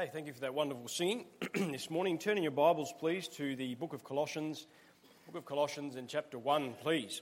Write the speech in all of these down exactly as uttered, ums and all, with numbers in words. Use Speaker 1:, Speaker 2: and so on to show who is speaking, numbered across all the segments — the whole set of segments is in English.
Speaker 1: Okay, thank you for that wonderful singing this morning. Turning your Bibles, please, to the book of Colossians. Book of Colossians in chapter one, please.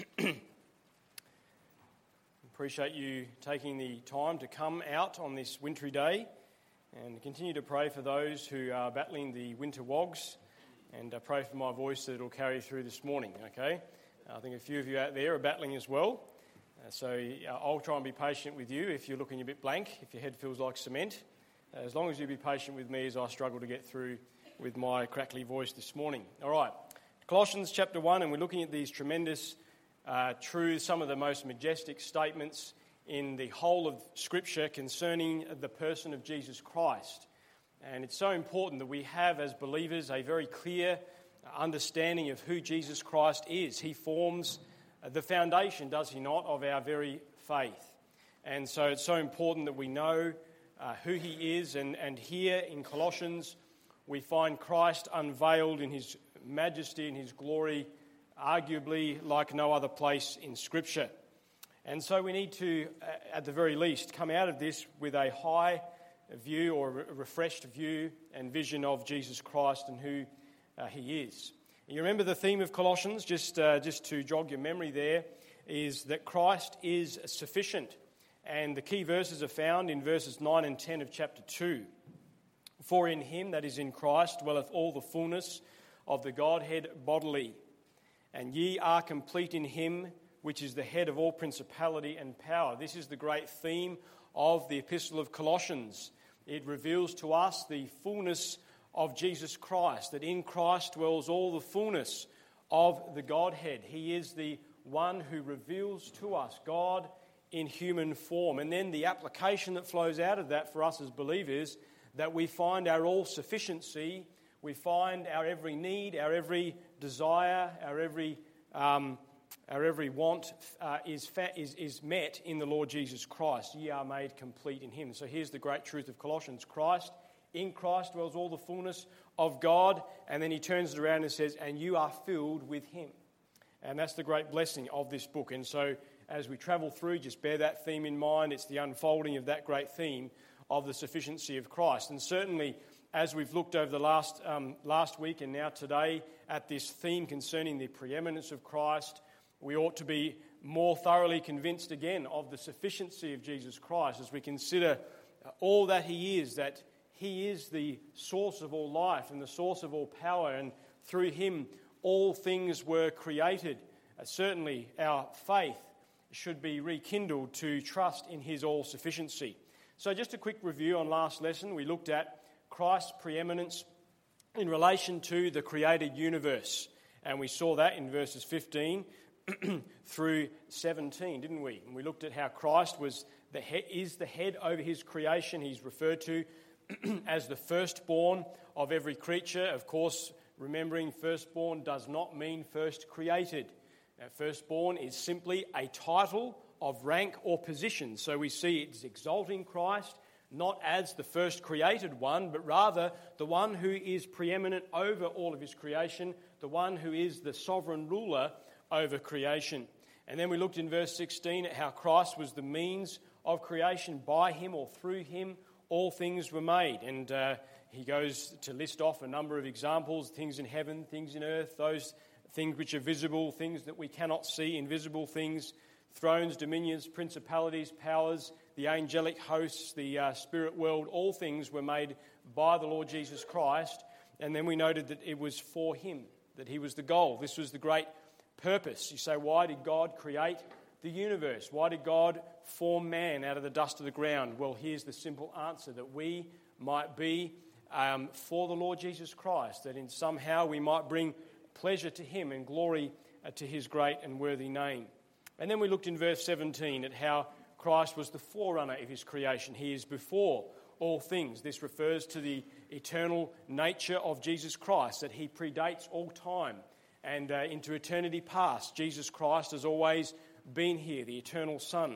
Speaker 1: Appreciate you taking the time to come out on this wintry day and continue to pray for those who are battling the winter wogs, and uh, pray for my voice that it'll carry through this morning, okay? I think a few of you out there are battling as well, uh, so uh, I'll try and be patient with you if you're looking a bit blank, if your head feels like cement. As long as you be patient with me as I struggle to get through with my crackly voice this morning. All right, Colossians chapter one, and we're looking at these tremendous uh, truths, some of the most majestic statements in the whole of Scripture concerning the person of Jesus Christ. And it's so important that we have, as believers, a very clear understanding of who Jesus Christ is. He forms the foundation, does he not, of our very faith. And so it's so important that we know Uh, who he is, and, and here in Colossians we find Christ unveiled in his majesty and his glory, arguably like no other place in Scripture. And so we need to, uh, at the very least, come out of this with a high view or a refreshed view and vision of Jesus Christ and who uh, he is. And you remember the theme of Colossians, just, uh, just to jog your memory there, is that Christ is sufficient. And the key verses are found in verses nine and ten of chapter two. For in him, that is in Christ, dwelleth all the fullness of the Godhead bodily. And ye are complete in him, which is the head of all principality and power. This is the great theme of the Epistle of Colossians. It reveals to us the fullness of Jesus Christ, that in Christ dwells all the fullness of the Godhead. He is the one who reveals to us God in human form. And then the application that flows out of that for us as believers, that we find our all-sufficiency, we find our every need, our every desire, our every um, our every want uh, is, fa- is is met in the Lord Jesus Christ. Ye are made complete in him. So here's the great truth of Colossians. Christ, in Christ dwells all the fullness of God, and then he turns it around and says, and you are filled with him. And that's the great blessing of this book. And so as we travel through, just bear that theme in mind. It's the unfolding of that great theme of the sufficiency of Christ. And certainly, as we've looked over the last um, last week and now today at this theme concerning the preeminence of Christ, we ought to be more thoroughly convinced again of the sufficiency of Jesus Christ as we consider all that he is, that he is the source of all life and the source of all power, and through him all things were created. Uh, certainly, our faith should be rekindled to trust in his all-sufficiency. So just a quick review on last lesson. We looked at Christ's preeminence in relation to the created universe. And we saw that in verses fifteen through seventeen, didn't we? And we looked at how Christ was the head, is the head over his creation. He's referred to as the firstborn of every creature. Of course, remembering firstborn does not mean first created. Now, firstborn is simply a title of rank or position. So we see it's exalting Christ, not as the first created one, but rather the one who is preeminent over all of his creation, the one who is the sovereign ruler over creation. And then we looked in verse sixteen at how Christ was the means of creation. By him or through him, all things were made. And uh, he goes to list off a number of examples, things in heaven, things in earth, those things which are visible, things that we cannot see, invisible things, thrones, dominions, principalities, powers, the angelic hosts, the uh, spirit world, all things were made by the Lord Jesus Christ. And then we noted that it was for him, that he was the goal. This was the great purpose. You say, why did God create the universe? Why did God form man out of the dust of the ground? Well, here's the simple answer, that we might be um, for the Lord Jesus Christ, that in somehow we might bring pleasure to him and glory uh, to his great and worthy name. And then we looked in verse seventeen at how Christ was the forerunner of his creation. He is before all things. This refers to the eternal nature of Jesus Christ, that he predates all time and uh, into eternity past. Jesus Christ has always been here, the eternal Son.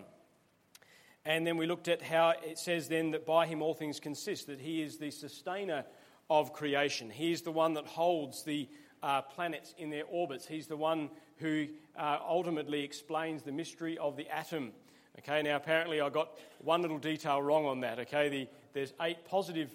Speaker 1: And then we looked at how it says then that by him all things consist, that he is the sustainer of creation. He is the one that holds the uh, planets in their orbits. He's the one who uh, ultimately explains the mystery of the atom. Okay, now apparently I got one little detail wrong on that. Okay, the, there's eight positive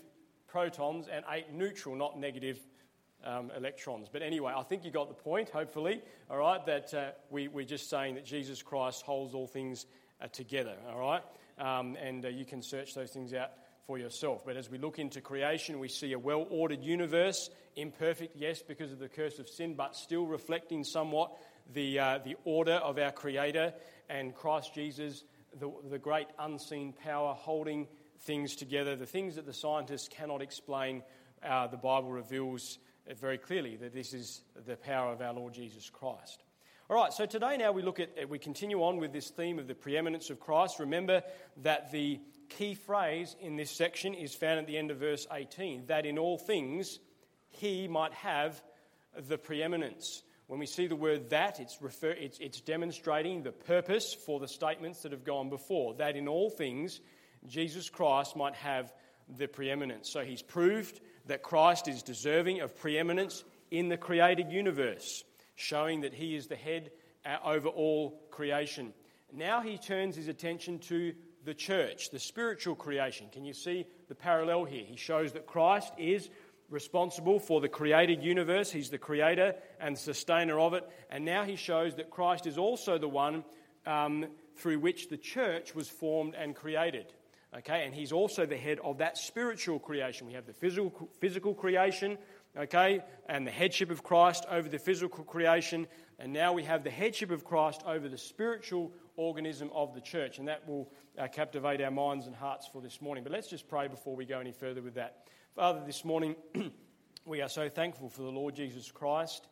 Speaker 1: protons and eight neutral, not negative um, electrons. But anyway, I think you got the point, hopefully, all right, that uh, we, we're just saying that Jesus Christ holds all things uh, together, all right? Um, and uh, you can search those things out for yourself. But as we look into creation, we see a well-ordered universe, imperfect, yes, because of the curse of sin, but still reflecting somewhat the uh, the order of our Creator and Christ Jesus, the, the great unseen power holding things together, the things that the scientists cannot explain. Uh, the Bible reveals it very clearly that this is the power of our Lord Jesus Christ. All right, so today now we look at, we continue on with this theme of the preeminence of Christ. Remember that the key phrase in this section is found at the end of verse eighteen, that in all things he might have the preeminence. When we see the word that, it's, refer, it's, it's demonstrating the purpose for the statements that have gone before, that in all things Jesus Christ might have the preeminence. So he's proved that Christ is deserving of preeminence in the created universe, showing that he is the head over all creation. Now he turns his attention to the church, the spiritual creation. Can you see the parallel here? He shows that Christ is responsible for the created universe. He's the creator and sustainer of it. And now he shows that Christ is also the one um, through which the church was formed and created. Okay, and he's also the head of that spiritual creation. We have the physical physical creation, okay, and the headship of Christ over the physical creation. And now we have the headship of Christ over the spiritual organism of the church. And that will uh, captivate our minds and hearts for this morning. But let's just pray before we go any further with that. Father, this morning we are so thankful for the Lord Jesus Christ.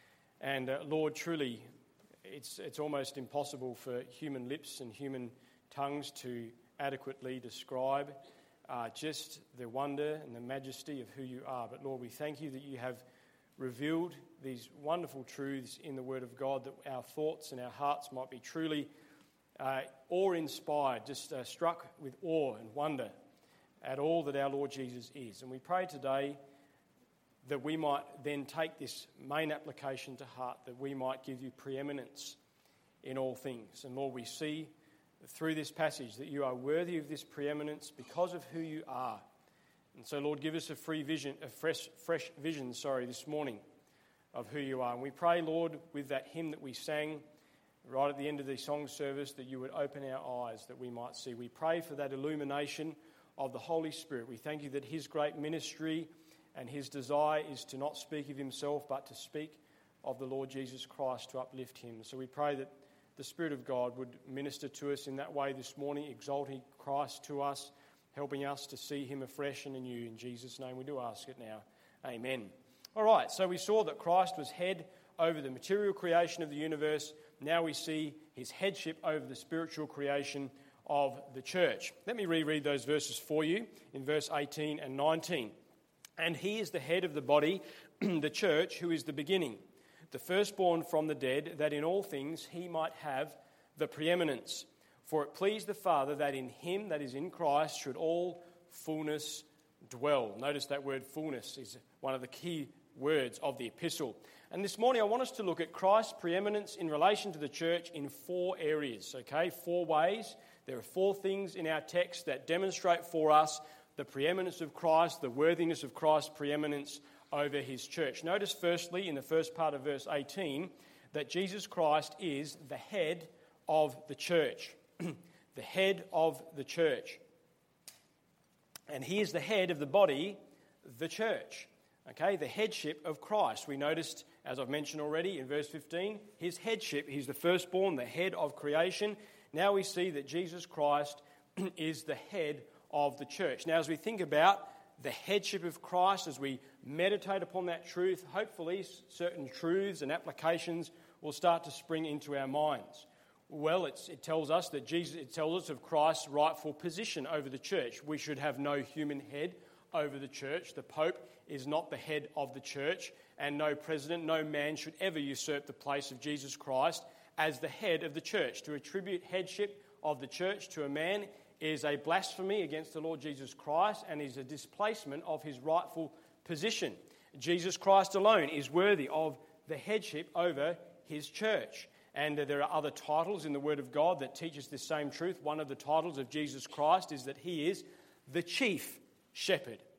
Speaker 1: And uh, Lord, truly, it's it's almost impossible for human lips and human tongues to adequately describe uh, just the wonder and the majesty of who you are. But Lord, we thank you that you have revealed these wonderful truths in the Word of God, that our thoughts and our hearts might be truly uh, awe-inspired, just uh, struck with awe and wonder at all that our Lord Jesus is. And we pray today that we might then take this main application to heart, that we might give you preeminence in all things. And Lord, we see through this passage that you are worthy of this preeminence because of who you are. And so, Lord, give us a free vision, a fresh, fresh vision, sorry, this morning of who you are. And we pray, Lord, with that hymn that we sang right at the end of the song service, that you would open our eyes that we might see. We pray for that illumination of the Holy Spirit. We thank you that his great ministry and his desire is to not speak of himself, but to speak of the Lord Jesus Christ, to uplift him. So we pray that the Spirit of God would minister to us in that way this morning, exalting Christ to us, helping us to see him afresh and anew. In Jesus' name we do ask it now. Amen. All right, so we saw that Christ was head over the material creation of the universe. Now we see his headship over the spiritual creation of the church. Let me reread those verses for you in verse eighteen and nineteen. And he is the head of the body, the church, who is the beginning, the firstborn from the dead, that in all things he might have the preeminence. For it pleased the Father that in him, that is in Christ, should all fullness dwell. Notice that word fullness is one of the key words of the epistle. And this morning I want us to look at Christ's preeminence in relation to the church in four areas, okay? Four ways. There are four things in our text that demonstrate for us the preeminence of Christ, the worthiness of Christ's preeminence over his church. Notice firstly, in the first part of verse eighteen, that Jesus Christ is the head of the church. The head of the church. And he is the head of the body, the church. Okay, the headship of Christ. We noticed, as I've mentioned already, in verse fifteen, his headship, he's the firstborn, the head of creation. Now we see that Jesus Christ is the head of the church. Now, as we think about the headship of Christ, as we meditate upon that truth, hopefully certain truths and applications will start to spring into our minds. Well, it's, it tells us that Jesus, it tells us of Christ's rightful position over the church. We should have no human head over the church. The Pope is not the head of the church, and no president, no man should ever usurp the place of Jesus Christ as the head of the church. To attribute headship of the church to a man is a blasphemy against the Lord Jesus Christ and is a displacement of his rightful position. Jesus Christ alone is worthy of the headship over his church. And there are other titles in the Word of God that teach us this same truth. One of the titles of Jesus Christ is that he is the chief shepherd.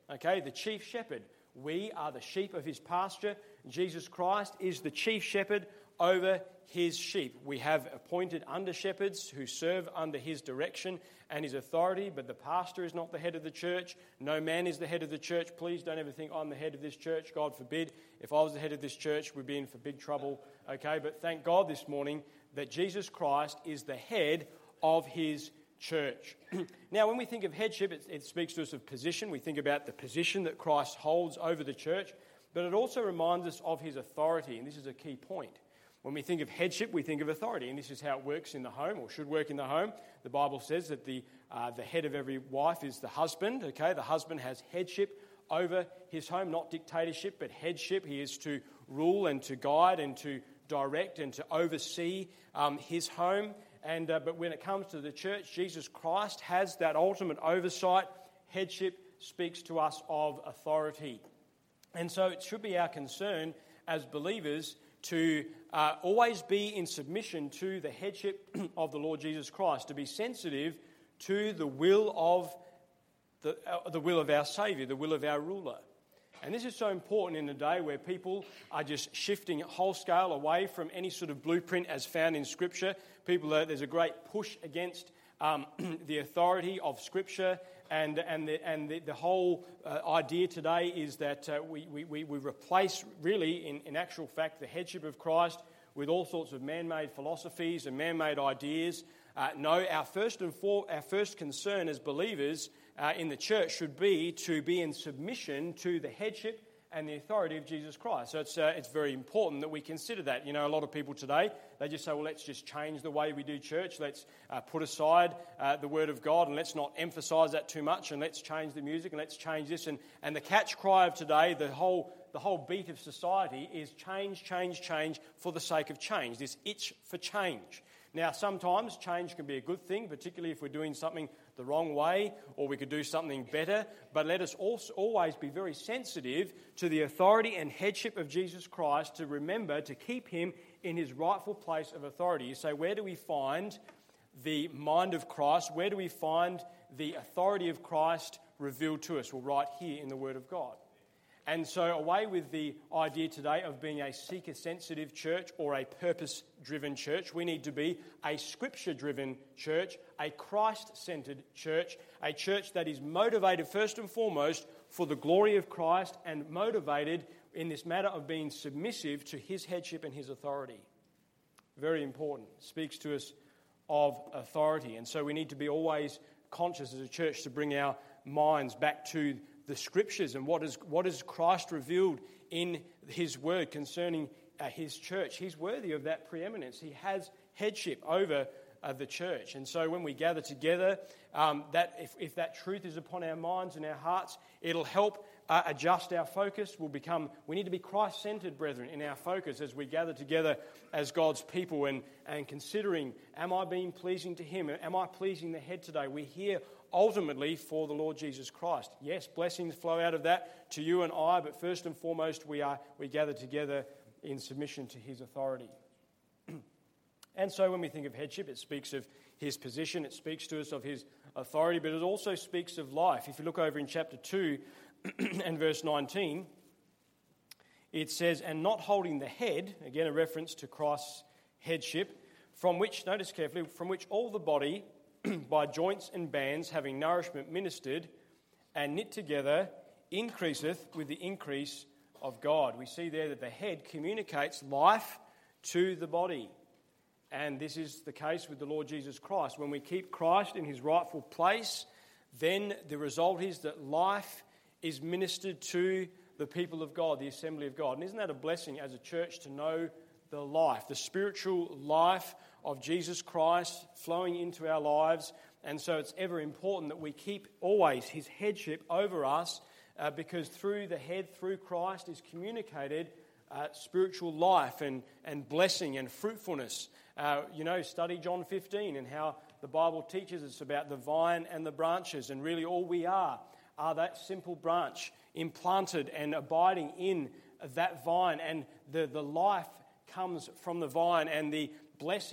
Speaker 1: okay, the chief shepherd. We are the sheep of his pasture. Jesus Christ is the chief shepherd over his sheep. We have appointed under-shepherds who serve under his direction and his authority, but the pastor is not the head of the church. No man is the head of the church. Please don't ever think I'm the head of this church. God forbid. If I was the head of this church, we'd be in for big trouble. Okay, but thank God this morning that Jesus Christ is the head of his church. Now, when we think of headship, it, it speaks to us of position. We think about the position that Christ holds over the church, but it also reminds us of his authority, and this is a key point. When we think of headship, we think of authority, and this is how it works in the home, or should work in the home. The Bible says that the uh, the head of every wife is the husband. Okay, the husband has headship over his home, not dictatorship, but headship. He is to rule and to guide and to direct and to oversee um, his home. And uh, but when it comes to the church, Jesus Christ has that ultimate oversight. Headship speaks to us of authority, and so it should be our concern as believers to uh, always be in submission to the headship of the Lord Jesus Christ, to be sensitive to the will of the, uh, the will of our Saviour, the will of our ruler. And this is so important in a day where people are just shifting whole scale away from any sort of blueprint as found in Scripture. People, are, there's a great push against um, the authority of Scripture, and and the and the, the whole uh, idea today is that uh, we, we we replace really, in, in actual fact, the headship of Christ with all sorts of man-made philosophies and man-made ideas. Uh, no, our first and for, our first concern as believers uh, in the church should be to be in submission to the headship and the authority of Jesus Christ. So it's uh, it's very important that we consider that. You know, a lot of people today, they just say, well, let's just change the way we do church. Let's uh, put aside uh, the Word of God, and let's not emphasise that too much, and let's change the music, and let's change this. And, and the catch cry of today, the whole the whole beat of society is change, change, change for the sake of change, this itch for change. Now, sometimes change can be a good thing, particularly if we're doing something the wrong way, or we could do something better. But let us also always be very sensitive to the authority and headship of Jesus Christ, to remember to keep him in his rightful place of authority. You say, where do we find the mind of Christ? Where do we find the authority of Christ revealed to us? Well, right here in the Word of God. And so away with the idea today of being a seeker-sensitive church or a purpose-driven church. We need to be a Scripture-driven church, a Christ-centered church, a church that is motivated first and foremost for the glory of Christ and motivated in this matter of being submissive to his headship and his authority. Very important. Speaks to us of authority. And so we need to be always conscious as a church to bring our minds back to the Scriptures and what is what is Christ revealed in his word concerning uh, his church. He's worthy of that preeminence. He has headship over uh, the church. And so when we gather together, um, that if, if that truth is upon our minds and our hearts, it'll help uh, adjust our focus. We'll become, we need to be Christ-centered, brethren, in our focus as we gather together as God's people and, and considering, am I being pleasing to him? Am I pleasing the head today? We're here ultimately for the Lord Jesus Christ. Yes, blessings flow out of that to you and I, but first and foremost, we are we gather together in submission to his authority. And so when we think of headship, it speaks of his position, it speaks to us of his authority, but it also speaks of life. If you look over in chapter two and verse nineteen, it says, and not holding the head, again a reference to Christ's headship, from which, notice carefully, from which all the body by joints and bands, having nourishment ministered and knit together, increaseth with the increase of God. We see there that the head communicates life to the body. And this is the case with the Lord Jesus Christ. When we keep Christ in his rightful place, then the result is that life is ministered to the people of God, the assembly of God. And isn't that a blessing as a church to know the life, the spiritual life of Jesus Christ flowing into our lives? And so it's ever important that we keep always his headship over us uh, because through the head, through Christ, is communicated uh, spiritual life and, and blessing and fruitfulness. Uh, you know, study John fifteen and how the Bible teaches us about the vine and the branches, and really all we are are that simple branch implanted and abiding in that vine, and the, the life comes from the vine, and the blessing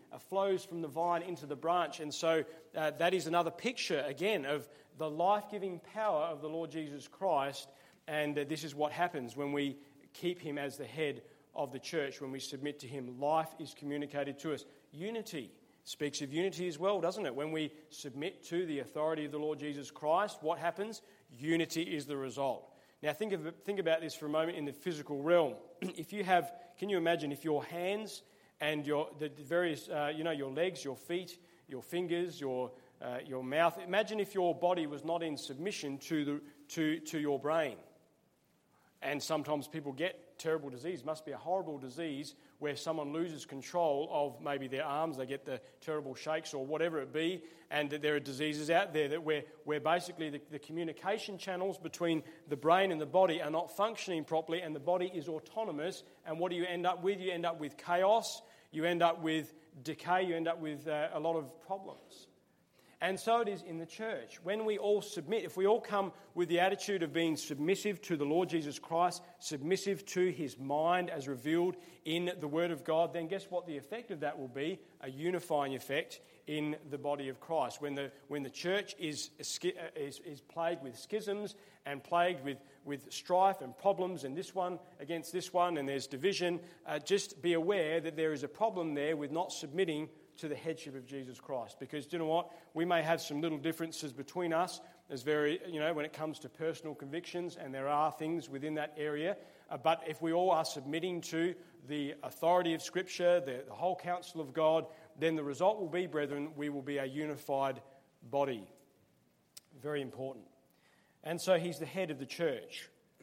Speaker 1: uh, flows from the vine into the branch. And so uh, that is another picture, again, of the life-giving power of the Lord Jesus Christ. And uh, this is what happens when we keep him as the head of the church, when we submit to him. Life is communicated to us. Unity speaks of unity as well, doesn't it? When we submit to the authority of the Lord Jesus Christ, what happens? Unity is the result. Now think of think about this for a moment in the physical realm. If you have, can you imagine if your hands and your the various, uh, you know, your legs, your feet, your fingers, your uh, your mouth. Imagine if your body was not in submission to the to to your brain. And sometimes people get terrible disease. It must be a horrible disease where someone loses control of maybe their arms, they get the terrible shakes or whatever it be, and there are diseases out there that where, where basically the, the communication channels between the brain and the body are not functioning properly, and the body is autonomous. And what do you end up with? You end up with chaos, you end up with decay, you end up with uh, a lot of problems. And so it is in the church. When we all submit, if we all come with the attitude of being submissive to the Lord Jesus Christ, submissive to his mind as revealed in the Word of God, then guess what the effect of that will be? A unifying effect in the body of Christ. When the when the church is is, is plagued with schisms and plagued with, with strife and problems, and this one against this one, and there's division, uh, just be aware that there is a problem there with not submitting to the headship of Jesus Christ. Because do you know what? We may have some little differences between us. There's very, you know, when it comes to personal convictions, and there are things within that area. Uh, but if we all are submitting to the authority of Scripture, the, the whole counsel of God, then the result will be, brethren, we will be a unified body. Very important. And so he's the head of the church.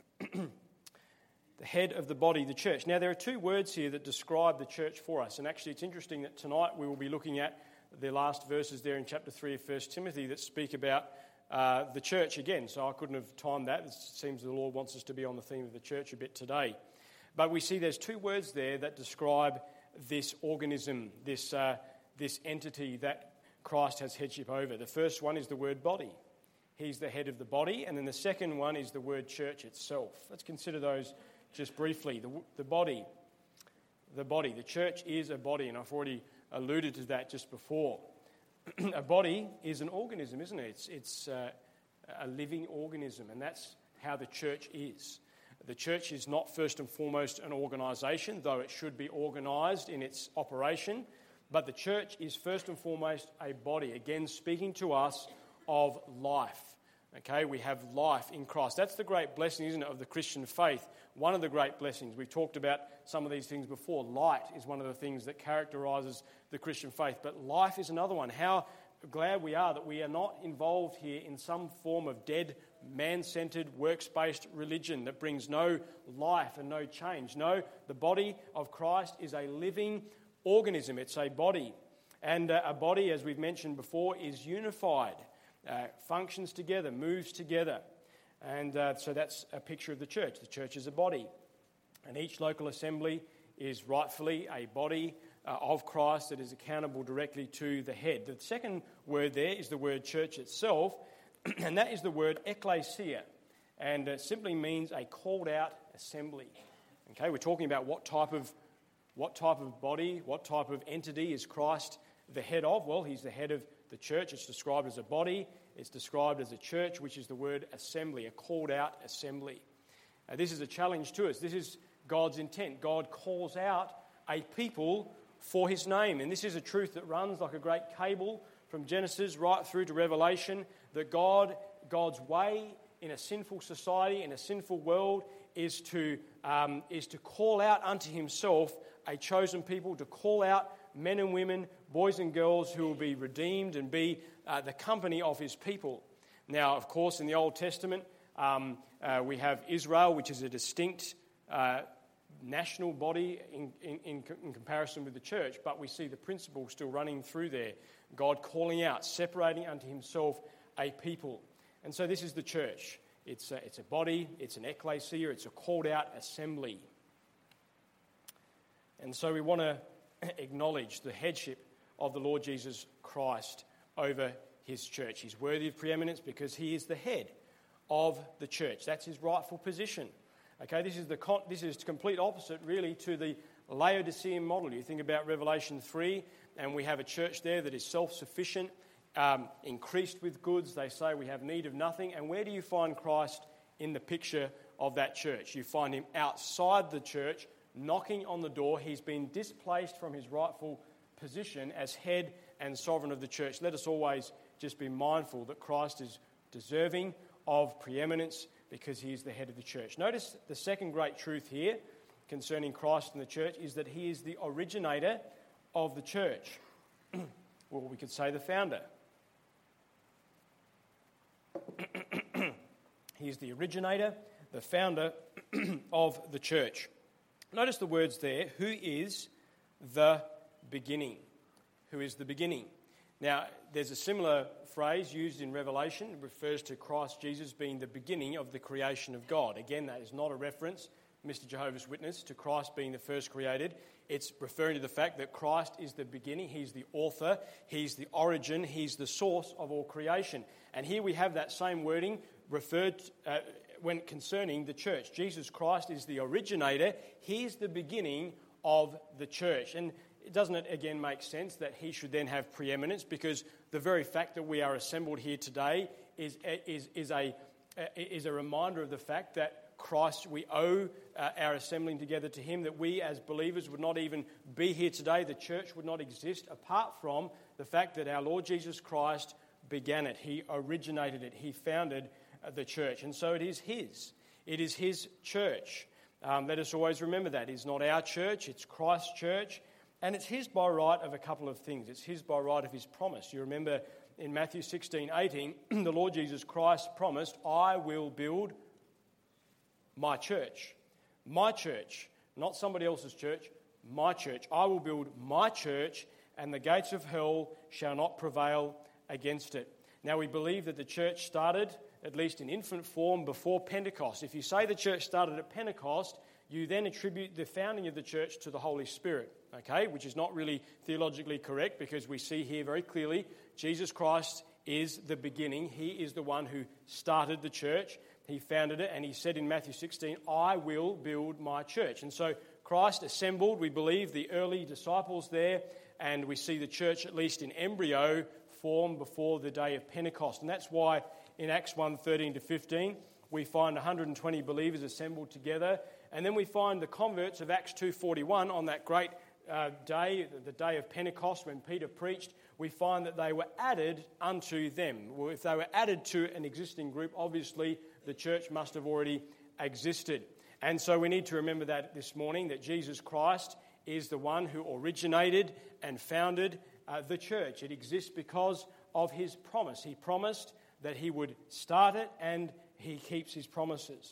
Speaker 1: The head of the body, the church. Now, there are two words here that describe the church for us. And actually, it's interesting that tonight we will be looking at the last verses there in chapter three of First Timothy that speak about uh, the church again. So I couldn't have timed that. It seems the Lord wants us to be on the theme of the church a bit today. But we see there's two words there that describe this organism, this, uh, this entity that Christ has headship over. The first one is the word body. He's the head of the body. And then the second one is the word church itself. Let's consider those just briefly. The, the body, the body, the church is a body, and I've already alluded to that just before. A body is an organism, isn't it? It's, it's uh, a living organism, and that's how the church is. The church is not first and foremost an organisation, though it should be organised in its operation, but the church is first and foremost a body, again speaking to us of life. Okay, we have life in Christ. That's the great blessing, isn't it, of the Christian faith. One of the great blessings. We've talked about some of these things before. Light is one of the things that characterises the Christian faith. But life is another one. How glad we are that we are not involved here in some form of dead, man-centred, works-based religion that brings no life and no change. No, the body of Christ is a living organism. It's a body. And uh, a body, as we've mentioned before, is unified. Uh, functions together, moves together. And uh, so that's a picture of the church. The church is a body. And each local assembly is rightfully a body uh, of Christ that is accountable directly to the head. The second word there is the word church itself, and that is the word ecclesia, and it simply means a called out assembly. Okay, we're talking about what type of what type of body, what type of entity is Christ the head of? Well, he's the head of the church. It's described as a body. It's described as a church, which is the word assembly, a called out assembly. Now, this is a challenge to us. This is God's intent. God calls out a people for his name. And this is a truth that runs like a great cable from Genesis right through to Revelation, that God, God's way in a sinful society, in a sinful world, is to, um, is to call out unto himself a chosen people, to call out men and women, boys and girls who will be redeemed and be uh, the company of his people. Now, of course, in the Old Testament, um, uh, we have Israel, which is a distinct uh, national body in, in, in, in comparison with the church, but we see the principle still running through there. God calling out, separating unto himself a people. And so this is the church. It's a, it's a body, it's an ecclesia, it's a called out assembly. And so we want to acknowledge the headship of the Lord Jesus Christ over his church. He's worthy of preeminence because he is the head of the church. That's his rightful position. Okay, this is the con- this is complete opposite, really, to the Laodicean model. You think about Revelation three, and we have a church there that is self-sufficient, um, increased with goods. They say we have need of nothing. And where do you find Christ in the picture of that church? You find him outside the church, knocking on the door. He's been displaced from his rightful position as head and sovereign of the church. Let us always just be mindful that Christ is deserving of preeminence because he is the head of the church. Notice the second great truth here concerning Christ and the church is that he is the originator of the church. Well, we could say the founder. He is the originator, the founder of the church. Notice the words there, who is the beginning. Who is the beginning. Now, there's a similar phrase used in Revelation. It refers to Christ Jesus being the beginning of the creation of God. Again, that is not a reference, Mister Jehovah's Witness, to Christ being the first created. It's referring to the fact that Christ is the beginning. He's the author. He's the origin. He's the source of all creation. And here we have that same wording referred uh, when concerning the church. Jesus Christ is the originator. He's the beginning of the church. And doesn't it again make sense that he should then have preeminence? Because the very fact that we are assembled here today is is is a is a reminder of the fact that Christ, we owe uh, our assembling together to him, that we as believers would not even be here today. The church would not exist apart from the fact that our Lord Jesus Christ began it. He originated it. He founded uh, the church. And so it is his. It is his church. Um, let us always remember that. It's not our church, it's Christ's church. And it's his by right of a couple of things. It's his by right of his promise. You remember in Matthew sixteen eighteen, the Lord Jesus Christ promised, I will build my church. My church, not somebody else's church, my church. I will build my church, and the gates of hell shall not prevail against it. Now, we believe that the church started, at least in infant form, before Pentecost. If you say the church started at Pentecost, you then attribute the founding of the church to the Holy Spirit, okay, which is not really theologically correct, because we see here very clearly Jesus Christ is the beginning. He is the one who started the church. He founded it, and he said in Matthew sixteen, I will build my church. And so Christ assembled, we believe, the early disciples there, and we see the church, at least in embryo, form before the day of Pentecost. And that's why in Acts one thirteen to fifteen, we find one hundred twenty believers assembled together. And then we find the converts of Acts two forty-one on that great uh, day, the day of Pentecost when Peter preached. We find that they were added unto them. Well, if they were added to an existing group, obviously the church must have already existed. And so we need to remember that this morning, that Jesus Christ is the one who originated and founded uh, the church. It exists because of his promise. He promised that he would start it, and he keeps his promises.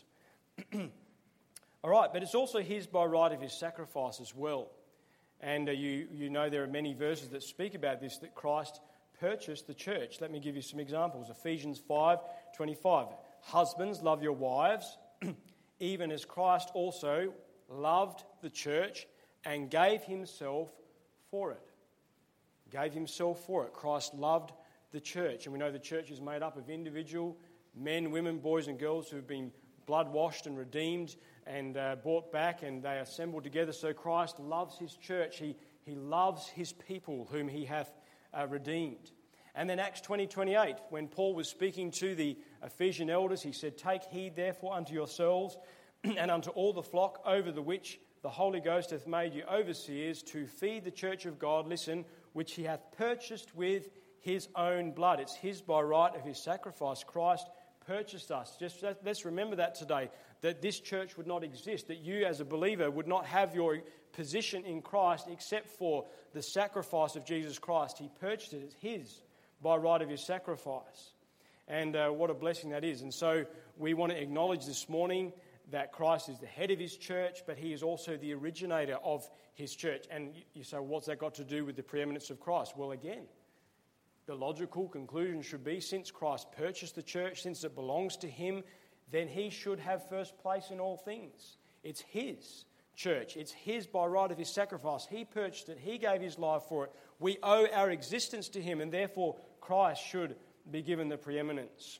Speaker 1: All right, but it's also his by right of his sacrifice as well. And uh, you, you know there are many verses that speak about this, that Christ purchased the church. Let me give you some examples. Ephesians five twenty-five. Husbands, love your wives, even as Christ also loved the church and gave himself for it. Gave himself for it. Christ loved the church. And we know the church is made up of individual men, women, boys and girls who have been blood-washed and redeemed and uh, brought back, and they assembled together. So Christ loves his church. He, he loves his people whom he hath uh, redeemed. And then Acts twenty twenty-eight, when Paul was speaking to the Ephesian elders, he said, take heed therefore unto yourselves and unto all the flock over the which the Holy Ghost hath made you overseers, to feed the church of God, listen, which he hath purchased with his own blood. It's his by right of his sacrifice. Christ purchased us. Just let's remember that today, that this church would not exist, that you as a believer would not have your position in Christ except for the sacrifice of Jesus Christ. He purchased it. It's his by right of his sacrifice. And uh, what a blessing that is. And so we want to acknowledge this morning that Christ is the head of his church, but he is also the originator of his church. And you say, what's that got to do with the preeminence of Christ? Well, again, the logical conclusion should be, since Christ purchased the church, since it belongs to him, then he should have first place in all things. It's his church. It's his by right of his sacrifice. He purchased it. He gave his life for it. We owe our existence to him, and therefore Christ should be given the preeminence.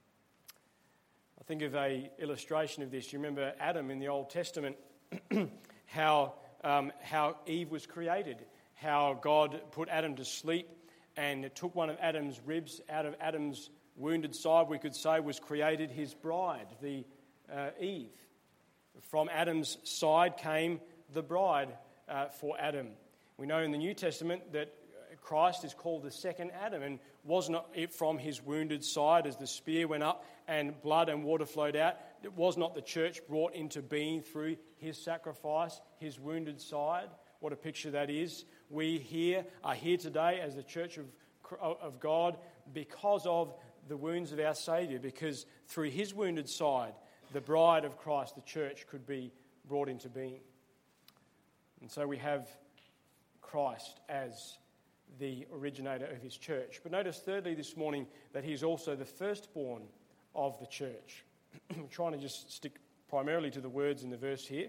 Speaker 1: I think of an illustration of this. You remember Adam in the Old Testament, how um, how Eve was created, how God put Adam to sleep and took one of Adam's ribs out of Adam's wounded side, we could say, was created his bride, the uh, Eve. From Adam's side came the bride uh, for Adam. We know in the New Testament that Christ is called the second Adam, and was not it from his wounded side as the spear went up and blood and water flowed out? It was not the church brought into being through his sacrifice, his wounded side? What a picture that is. We here are here today as the church of, of God because of the wounds of our Saviour, because through his wounded side, the bride of Christ, the church, could be brought into being. And so we have Christ as the originator of his church. But notice thirdly this morning that he is also the firstborn of the church. I'm trying to just stick primarily to the words in the verse here.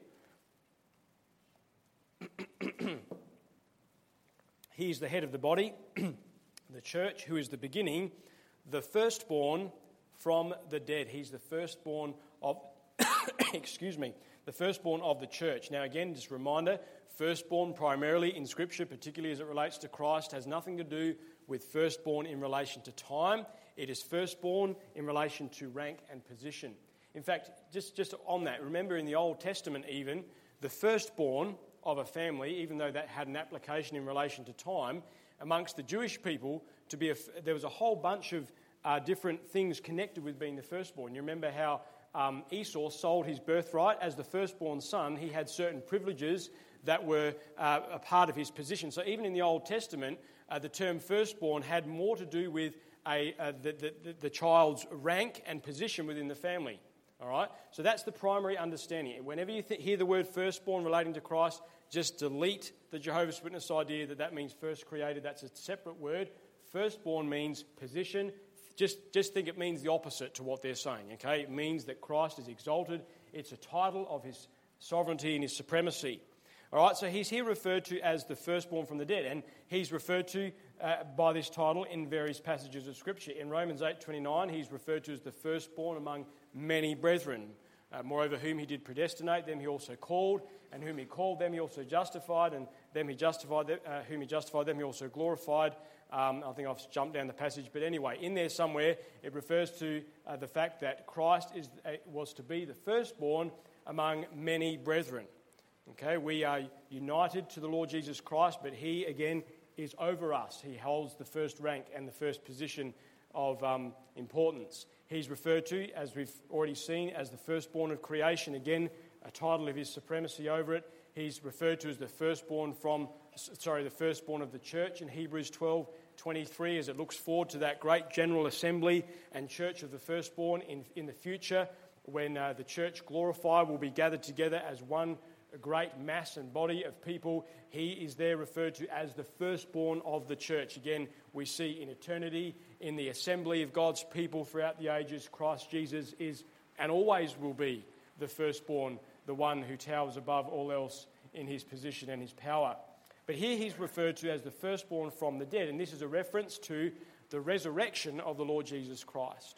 Speaker 1: He is the head of the body, the church, who is the beginning, the firstborn from the dead. He's the firstborn of, excuse me, the firstborn of the church. Now again, just a reminder, firstborn primarily in Scripture, particularly as it relates to Christ, has nothing to do with firstborn in relation to time. It is firstborn in relation to rank and position. In fact, just, just on that, remember in the Old Testament even, the firstborn of a family, even though that had an application in relation to time, amongst the Jewish people, to be a, there was a whole bunch of uh, different things connected with being the firstborn. You remember how um, Esau sold his birthright as the firstborn son. He had certain privileges that were uh, a part of his position. So even in the Old Testament, uh, the term firstborn had more to do with a, uh, the, the, the child's rank and position within the family. All right? So that's the primary understanding. Whenever you th- hear the word firstborn relating to Christ, just delete the Jehovah's Witness idea that that means first created. That's a separate word. Firstborn means position. Just, just think it means the opposite to what they're saying. Okay? It means that Christ is exalted. It's a title of his sovereignty and his supremacy. All right, so he's here referred to as the firstborn from the dead, and he's referred to uh, by this title in various passages of Scripture. In Romans eight twenty-nine, he's referred to as the firstborn among many brethren. Uh, moreover, whom he did predestinate, them he also called, and whom he called, them he also justified, and them he justified, them, uh, whom he justified, them he also glorified. Um, I think I've jumped down the passage, but anyway, in there somewhere, it refers to uh, the fact that Christ is uh, was to be the firstborn among many brethren. Okay, we are united to the Lord Jesus Christ, but he, again, is over us. He holds the first rank and the first position of um, importance. He's referred to, as we've already seen, as the firstborn of creation. Again, a title of his supremacy over it. He's referred to as the firstborn from, sorry, the firstborn of the church in Hebrews twelve twenty-three, as it looks forward to that great general assembly and church of the firstborn in, in the future, when uh, the church glorified will be gathered together as one a great mass and body of people. He is there referred to as the firstborn of the church. Again, we see in eternity, in the assembly of God's people throughout the ages, Christ Jesus is and always will be the firstborn, the one who towers above all else in his position and his power. But here he's referred to as the firstborn from the dead, and this is a reference to the resurrection of the Lord Jesus Christ.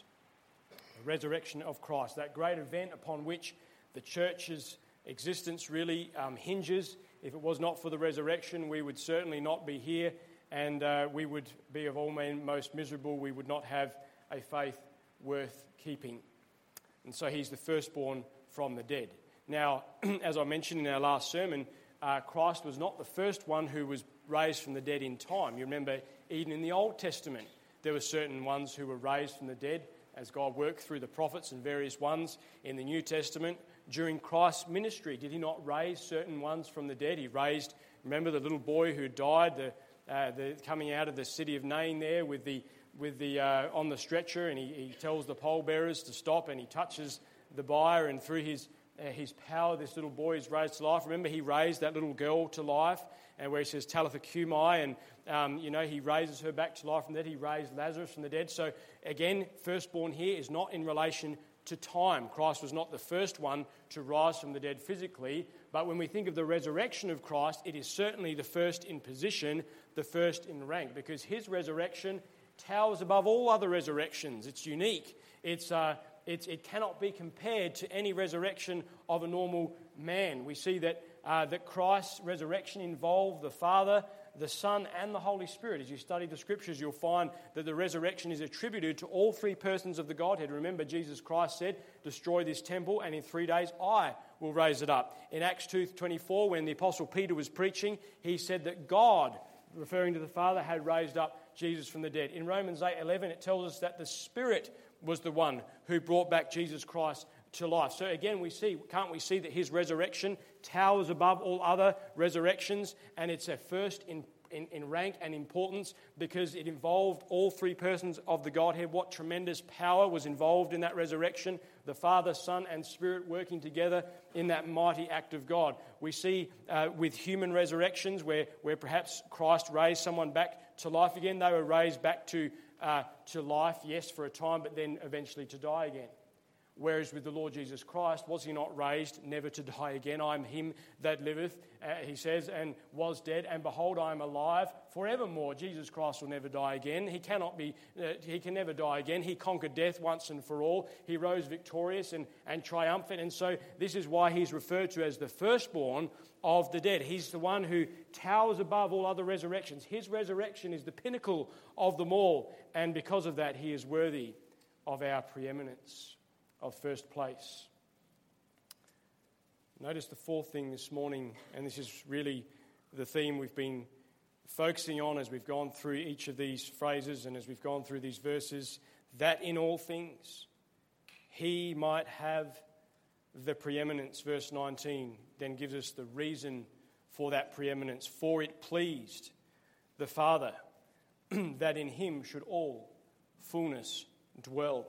Speaker 1: The resurrection of Christ, that great event upon which the church's existence really um, hinges. If it was not for the resurrection, we would certainly not be here, and uh, we would be of all men most miserable. We would not have a faith worth keeping. And so he's the firstborn from the dead. Now, as I mentioned in our last sermon, uh, Christ was not the first one who was raised from the dead in time. You remember, even in the Old Testament, there were certain ones who were raised from the dead as God worked through the prophets and various ones. In the New Testament, during Christ's ministry, did he not raise certain ones from the dead? He raised, remember the little boy who died, the, uh, the coming out of the city of Nain there with the with the uh, on the stretcher, and he, he tells the pallbearers to stop, and he touches the bier, and through his uh, his power, this little boy is raised to life. Remember, he raised that little girl to life, and where he says Talitha Cumi, and um, you know he raises her back to life from the dead. He raised Lazarus from the dead. So again, firstborn here is not in relation to time. Christ was not the first one to rise from the dead physically, but when we think of the resurrection of Christ, it is certainly the first in position, the first in rank, because his resurrection towers above all other resurrections. It's unique. It's uh, it's, it cannot be compared to any resurrection of a normal man. We see that, uh, that Christ's resurrection involved the Father, the Son, and the Holy Spirit. As you study the Scriptures, you'll find that the resurrection is attributed to all three persons of the Godhead. Remember, Jesus Christ said, destroy this temple, and in three days I will raise it up. In Acts two twenty-four, when the Apostle Peter was preaching, he said that God, referring to the Father, had raised up Jesus from the dead. In Romans eight eleven, it tells us that the Spirit was the one who brought back Jesus Christ to life. So again, we see, can't we see that his resurrection towers above all other resurrections, and it's a first in, in, in rank and importance because it involved all three persons of the Godhead. What tremendous power was involved in that resurrection, the Father, Son, and Spirit working together in that mighty act of God. We see uh, with human resurrections where, where perhaps Christ raised someone back to life again. They were raised back to, uh, to life, yes, for a time, but then eventually to die again. Whereas with the Lord Jesus Christ, was he not raised never to die again? I am him that liveth, uh, he says, and was dead, and behold, I am alive forevermore. Jesus Christ will never die again. He cannot be, uh, he can never die again. He conquered death once and for all. He rose victorious and, and triumphant, and so this is why he's referred to as the firstborn of the dead. He's the one who towers above all other resurrections. His resurrection is the pinnacle of them all, and because of that, he is worthy of our preeminence, of first place. Notice the fourth thing this morning, and this is really the theme we've been focusing on as we've gone through each of these phrases and as we've gone through these verses, that in all things he might have the preeminence. Verse nineteen then gives us the reason for that preeminence. For it pleased the Father that in him should all fullness dwell.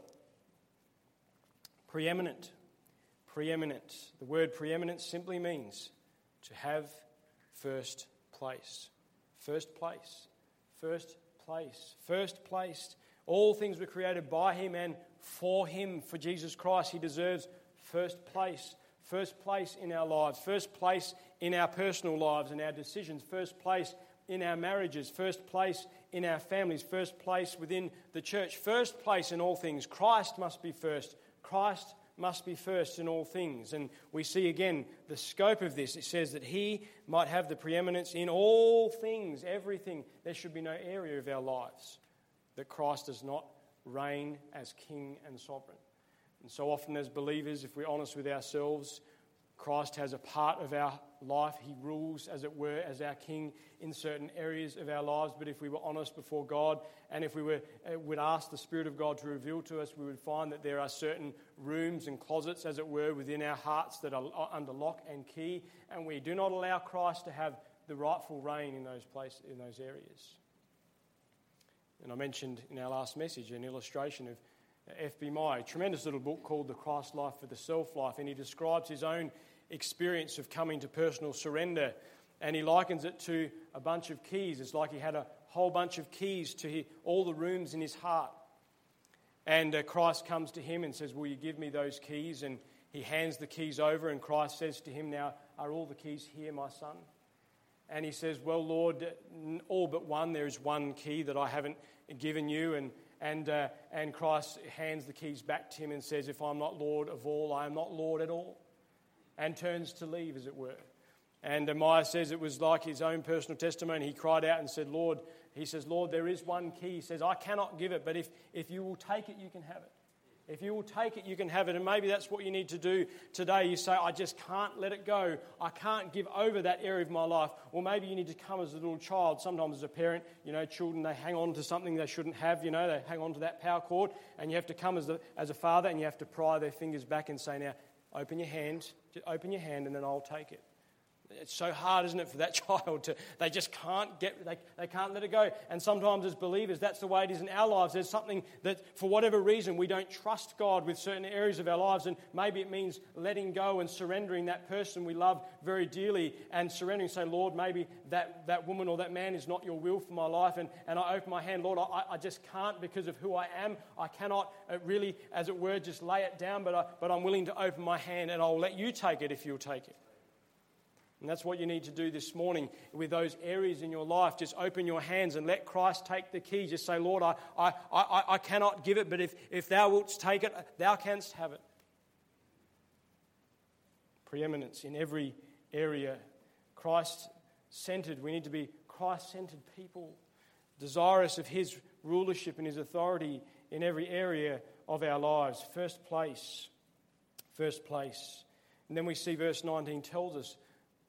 Speaker 1: Preeminent. Preeminent. The word preeminent simply means to have first place. First place. First place. First place. All things were created by him and for him. For Jesus Christ, he deserves first place. First place in our lives. First place in our personal lives and our decisions. First place in our marriages. First place in our families. First place within the church. First place in all things. Christ must be first. Christ must be first in all things. And we see again the scope of this. It says that he might have the preeminence in all things, everything. There should be no area of our lives that Christ does not reign as King and Sovereign. And so often as believers, if we're honest with ourselves, Christ has a part of our life. He rules, as it were, as our King in certain areas of our lives. But if we were honest before God, and if we were uh, would ask the Spirit of God to reveal to us, we would find that there are certain rooms and closets, as it were, within our hearts that are under lock and key, and we do not allow Christ to have the rightful reign in those places, in those areas. And I mentioned in our last message an illustration of F B Meyer, a tremendous little book called The Christ Life for the Self-Life, and he describes his own experience of coming to personal surrender, and he likens it to a bunch of keys. It's like he had a whole bunch of keys to his, all the rooms in his heart, and uh, Christ comes to him and says, will you give me those keys? And he hands the keys over, and Christ says to him, now are all the keys here, my son? And he says, well, Lord, all but one. There is one key that I haven't given you. And And uh, and Christ hands the keys back to him and says, if I'm not Lord of all, I am not Lord at all. And turns to leave, as it were. And uh, Meyer says it was like his own personal testimony. He cried out and said, Lord, he says, Lord, there is one key. He says, I cannot give it, but if, if you will take it, you can have it. If you will take it, you can have it. And maybe that's what you need to do today. You say, I just can't let it go. I can't give over that area of my life. Or maybe you need to come as a little child. Sometimes as a parent, you know, children, they hang on to something they shouldn't have. You know, they hang on to that power cord. And you have to come as a, as a father and you have to pry their fingers back and say, now, open your hand. Just open your hand and then I'll take it. It's so hard, isn't it, for that child to, they just can't get, they, they can't let it go. And sometimes as believers, that's the way it is in our lives. There's something that, for whatever reason, we don't trust God with certain areas of our lives, and maybe it means letting go and surrendering that person we love very dearly, and surrendering, say, Lord, maybe that, that woman or that man is not your will for my life, and, and I open my hand, Lord, I, I just can't because of who I am. I cannot uh, really, as it were, just lay it down, but, I, but I'm willing to open my hand, and I'll let you take it if you'll take it. And that's what you need to do this morning with those areas in your life. Just open your hands and let Christ take the key. Just say, Lord, I, I, I, I cannot give it, but if, if thou wilt take it, thou canst have it. Preeminence in every area. Christ-centered. We need to be Christ-centered people, desirous of his rulership and his authority in every area of our lives. First place. First place. And then we see verse nineteen tells us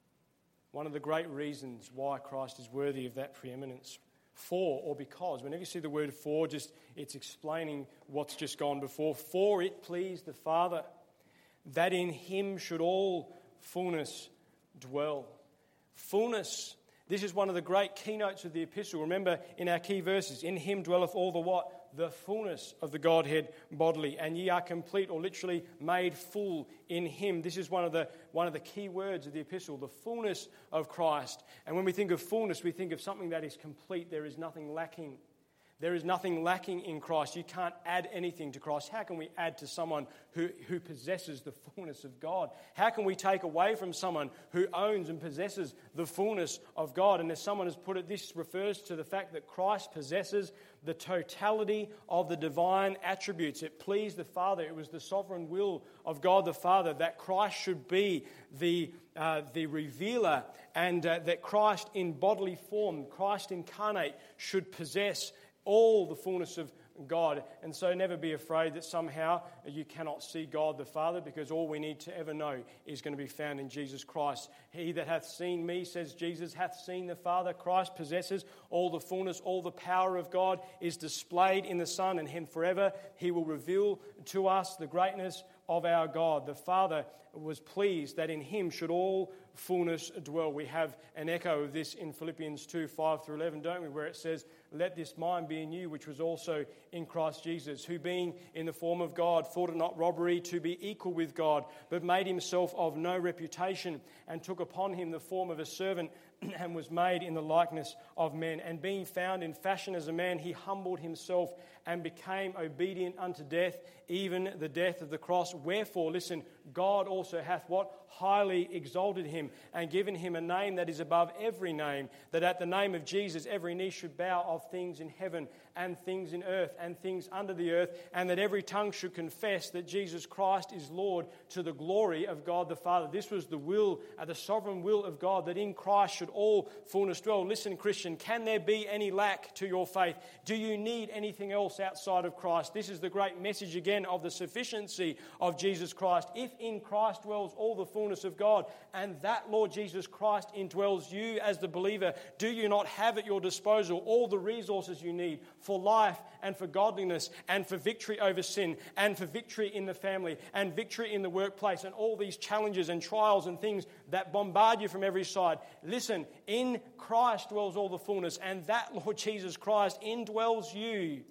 Speaker 1: one of the great reasons why Christ is worthy of that preeminence. For or because. Whenever you see the word for, just it's explaining what's just gone before. For it pleased the Father that in him should all fullness dwell. Fullness. This is one of the great keynotes of the epistle. Remember in our key verses, in him dwelleth all the what? The fullness of the Godhead bodily, and ye are complete, or literally made full in him. This is one of the one of the key words of the epistle, the fullness of Christ. And when we think of fullness, we think of something that is complete. There is nothing lacking. There is nothing lacking in Christ. You can't add anything to Christ. How can we add to someone who, who possesses the fullness of God? How can we take away from someone who owns and possesses the fullness of God? And as someone has put it, this refers to the fact that Christ possesses the totality of the divine attributes. It pleased the Father. It was the sovereign will of God the Father that Christ should be the, uh, the revealer, and uh, that Christ in bodily form, Christ incarnate, should possess all the fullness of God. And so never be afraid that somehow you cannot see God the Father, because all we need to ever know is going to be found in Jesus Christ. He that hath seen me, says Jesus, hath seen the Father. Christ possesses all the fullness, all the power of God is displayed in the Son, and him forever he will reveal to us the greatness of our God. The Father was pleased that in him should all fullness dwell. We have an echo of this in Philippians two, five through eleven, don't we, where it says, let this mind be in you, which was also in Christ Jesus, who being in the form of God, thought it not robbery to be equal with God, but made himself of no reputation, and took upon him the form of a servant, and was made in the likeness of men. And being found in fashion as a man, he humbled himself and became obedient unto death, even the death of the cross. Wherefore, listen, God also hath what? Highly exalted him, and given him a name that is above every name, that at the name of Jesus every knee should bow, of things in heaven and things in earth and things under the earth, and that every tongue should confess that Jesus Christ is Lord, to the glory of God the Father. This was the will, uh, the sovereign will of God, that in Christ should all fullness dwell. Listen, Christian, can there be any lack to your faith? Do you need anything else outside of Christ? This is the great message again of the sufficiency of Jesus Christ. If in Christ dwells all the fullness of God, and that Lord Jesus Christ indwells you as the believer, do you not have at your disposal all the resources you need for life and for godliness and for victory over sin and for victory in the family and victory in the workplace and all these challenges and trials and things that bombard you from every side? Listen, in Christ dwells all the fullness, and that Lord Jesus Christ indwells you.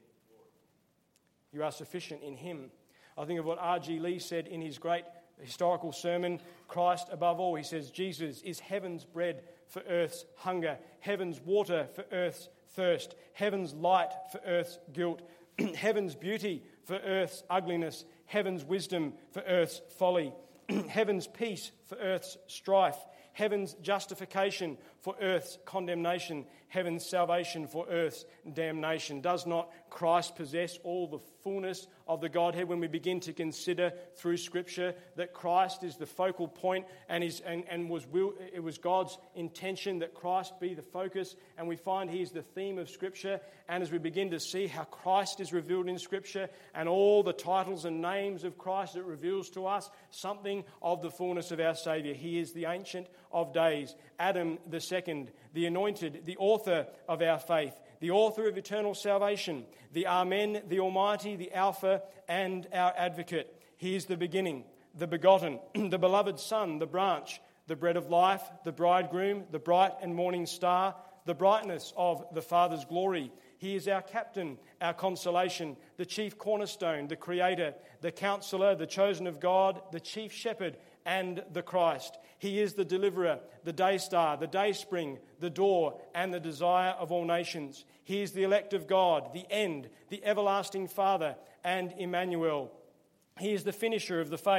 Speaker 1: You are sufficient in him. I think of what R G Lee said in his great historical sermon, Christ above all. He says, Jesus is heaven's bread for earth's hunger, heaven's water for earth's thirst, heaven's light for earth's guilt, heaven's beauty for earth's ugliness, heaven's wisdom for earth's folly, heaven's peace for earth's strife, heaven's justification for earth's condemnation, heaven's salvation for earth's damnation. Does not Christ possess all the fullness of the Godhead? When we begin to consider through Scripture that Christ is the focal point, and is and, and was will, it was God's intention that Christ be the focus, and we find he is the theme of Scripture. And as we begin to see how Christ is revealed in Scripture and all the titles and names of Christ, it reveals to us something of the fullness of our Saviour. He is the Ancient of Days, Adam the second, the Anointed, the author of our faith, the author of eternal salvation, the Amen, the Almighty, the Alpha, and our Advocate. He is the beginning, the begotten, the beloved Son, the branch, the bread of life, the bridegroom, the bright and morning star, the brightness of the Father's glory. He is our captain, our consolation, the chief cornerstone, the creator, the counselor, the chosen of God, the chief shepherd, and the Christ. He is the deliverer, the day star, the day spring, the door, and the desire of all nations. He is the elect of God, the end, the everlasting Father, and Emmanuel. He is the finisher of the faith.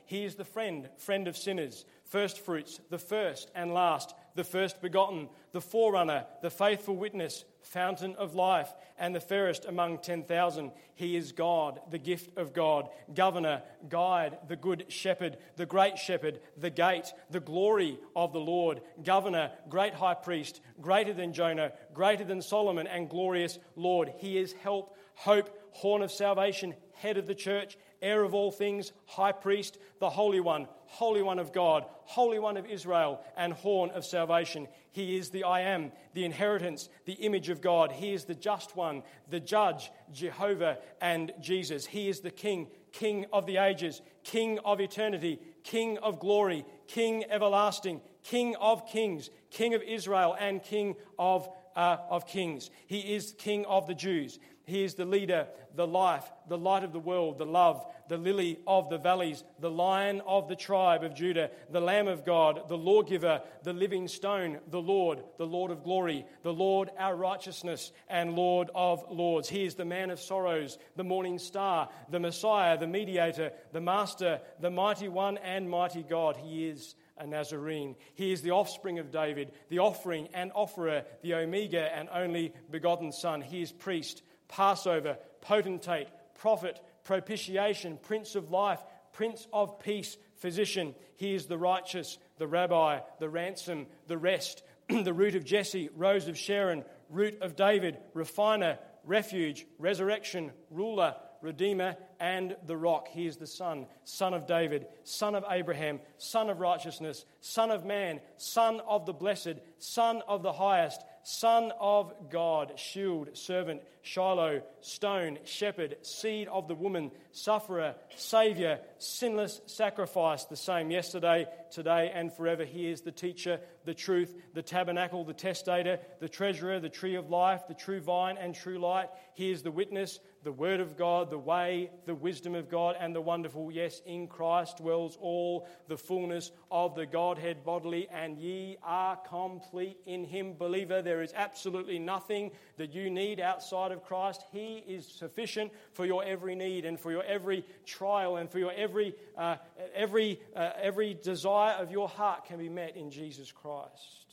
Speaker 1: He is the friend, friend of sinners, first fruits, the first and last, the first begotten, the forerunner, the faithful witness, fountain of life, and the fairest among ten thousand. He is God, the gift of God, governor, guide, the good shepherd, the great shepherd, the gate, the glory of the Lord, governor, great high priest, greater than Jonah, greater than Solomon, and glorious Lord. He is help, hope, horn of salvation, head of the church, heir of all things, high priest, the Holy One, Holy One of God, Holy One of Israel, and horn of salvation. He is the I Am, the inheritance, the image of God. He is the just one, the judge, Jehovah and Jesus. He is the King, King of the ages, King of eternity, King of glory, King everlasting, King of kings, King of Israel, and King of, uh, of kings. He is King of the Jews. He is the leader, the life, the light of the world, the love, the lily of the valleys, the Lion of the tribe of Judah, the Lamb of God, the lawgiver, the living stone, the Lord, the Lord of glory, the Lord our righteousness, and Lord of lords. He is the man of sorrows, the morning star, the Messiah, the mediator, the master, the mighty one and mighty God. He is a Nazarene. He is the offspring of David, the offering and offerer, the Omega and only begotten Son. He is priest, Passover, potentate, prophet, propitiation, Prince of life, Prince of peace, physician. He is the righteous, the rabbi, the ransom, the rest, the root of Jesse, rose of Sharon, root of David, refiner, refuge, resurrection, ruler, redeemer, and the rock. He is the Son, Son of David, Son of Abraham, Son of righteousness, Son of man, Son of the blessed, Son of the highest, Son of God, shield, servant, Shiloh, stone, shepherd, seed of the woman, sufferer, saviour, sinless sacrifice, the same yesterday, today, and forever. He is the teacher, the truth, the tabernacle, the testator, the treasurer, the tree of life, the true vine and true light. He is the witness, the word of God, the way, the wisdom of God, and the wonderful. Yes, in Christ dwells all the fullness of the Godhead bodily, and ye are complete in him. Believer, there is absolutely nothing that you need outside of Christ. He is sufficient for your every need and for your every trial and for your every uh, every uh, every desire of your heart can be met in Jesus Christ.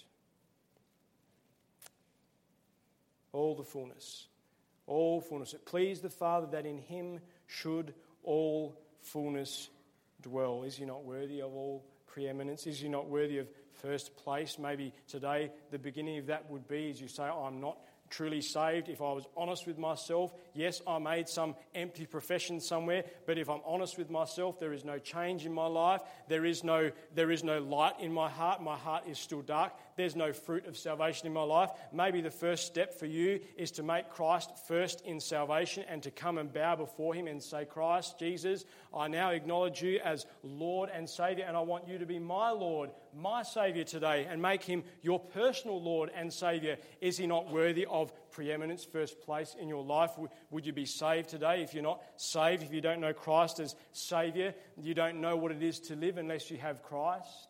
Speaker 1: All the fullness. All fullness. It pleased the Father that in him should all fullness dwell. Is he not worthy of all preeminence? Is he not worthy of first place? Maybe today the beginning of that would be as you say, I'm not truly saved. If I was honest with myself, yes, I made some empty profession somewhere, but if I'm honest with myself, there is no change in my life. There is no, there is no light in my heart. My heart is still dark. There's no fruit of salvation in my life. Maybe the first step for you is to make Christ first in salvation and to come and bow before him and say, Christ, Jesus, I now acknowledge you as Lord and Saviour, and I want you to be my Lord, my Saviour today, and make him your personal Lord and Saviour. Is he not worthy of preeminence, first place in your life? Would you be saved today? If you're not saved, if you don't know Christ as Saviour, you don't know what it is to live unless you have Christ.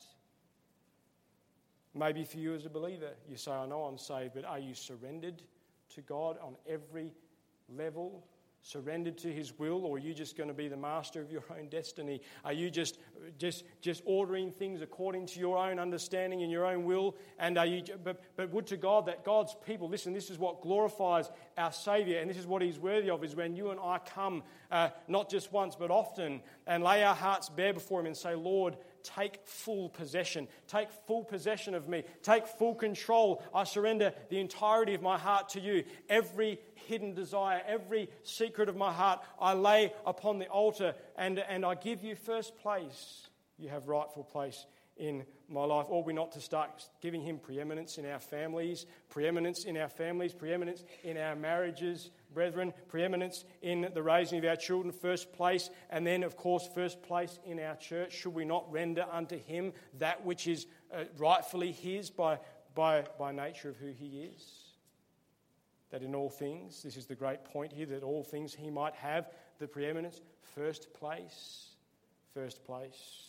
Speaker 1: Maybe for you as a believer, you say, I know I'm saved, but are you surrendered to God on every level? Surrendered to his will, or are you just going to be the master of your own destiny? Are you just just just ordering things according to your own understanding and your own will? And are you but but would to God that God's people, listen, this is what glorifies our Saviour, and this is what he's worthy of, is when you and I come uh, not just once but often and lay our hearts bare before him and say, Lord, take full possession. Take full possession of me. Take full control. I surrender the entirety of my heart to you. Every hidden desire, every secret of my heart, I lay upon the altar, and, and I give you first place. You have rightful place in my life. Ought we not to start giving him preeminence in our families, preeminence in our families, preeminence in our marriages, brethren, preeminence in the raising of our children, first place, and then, of course, first place in our church? Should we not render unto him that which is uh, rightfully his by, by, by nature of who he is? That in all things, this is the great point here, that all things he might have the preeminence, first place, first place.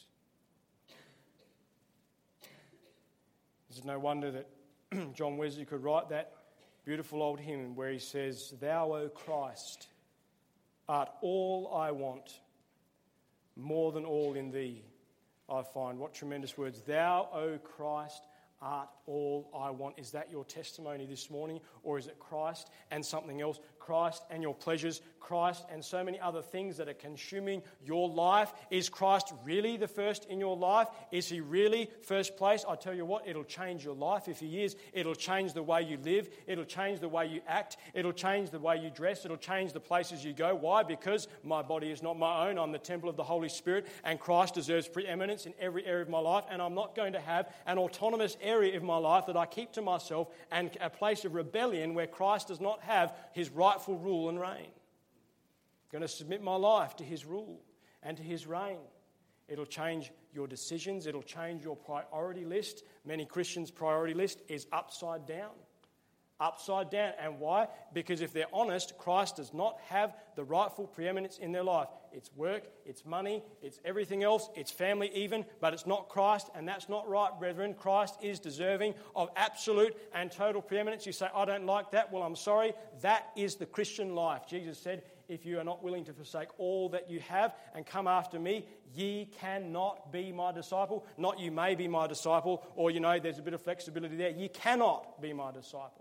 Speaker 1: It's no wonder that John Wesley could write that beautiful old hymn where he says, Thou, O Christ, art all I want. more than all in thee I find. What tremendous words. Thou, O Christ, art all I want. Is that your testimony this morning? Or is it Christ and something else? Christ and your pleasures, Christ and so many other things that are consuming your life. Is Christ really the first in your life? Is he really first place? I tell you what, it'll change your life. If he is, it'll change the way you live. It'll change the way you act. It'll change the way you dress. It'll change the places you go. Why? Because my body is not my own. I'm the temple of the Holy Spirit, and Christ deserves preeminence in every area of my life, and I'm not going to have an autonomous area of my life that I keep to myself and a place of rebellion where Christ does not have his rightful rule and reign. I'm going to submit my life to his rule and to his reign. It'll change your decisions. It'll change your priority list. Many Christians' priority list is upside down. Upside down. And why? Because if they're honest, Christ does not have the rightful preeminence in their life. It's work, it's money, it's everything else, it's family even, but it's not Christ, and that's not right, brethren. Christ is deserving of absolute and total preeminence. You say, I don't like that. Well, I'm sorry. That is the Christian life. Jesus said, if you are not willing to forsake all that you have and come after me, ye cannot be my disciple. Not you may be my disciple, or, you know, there's a bit of flexibility there. Ye cannot be my disciple